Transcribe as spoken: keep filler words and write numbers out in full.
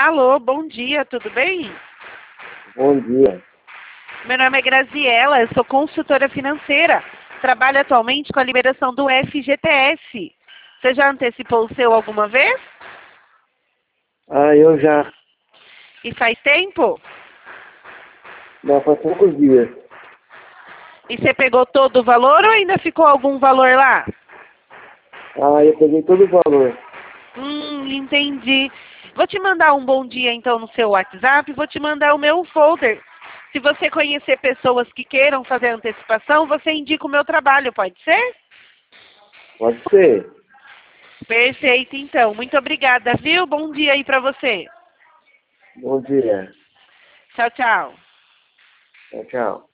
Alô, bom dia, tudo bem? Bom dia. Meu nome é Graziela, eu sou consultora financeira. Trabalho atualmente com a liberação do F G T S. Você já antecipou o seu alguma vez? Ah, eu já. E faz tempo? Não, faz poucos dias. E você pegou todo o valor ou ainda ficou algum valor lá? Ah, eu peguei todo o valor. Hum, entendi. Vou te mandar um bom dia então no seu WhatsApp, vou te mandar o meu folder. Se você conhecer pessoas que queiram fazer antecipação, você indica o meu trabalho, pode ser? Pode ser. Perfeito, então. Muito obrigada, viu? Bom dia aí pra você. Bom dia. Tchau, tchau. Tchau, tchau.